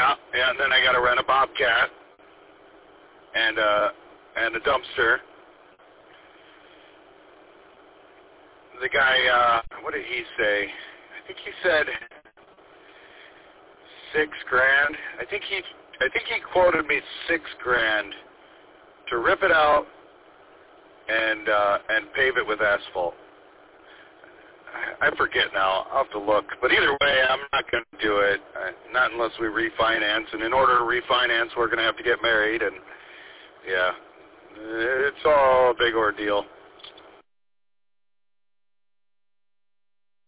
Yeah, and then I got to rent a Bobcat and a dumpster. The guy, what did he say? I think he said $6,000. I think he quoted me $6,000 to rip it out and pave it with asphalt. I forget now. I'll have to look. But either way, I'm not going to do it, not unless we refinance. And in order to refinance, we're going to have to get married. And, yeah, it's all a big ordeal.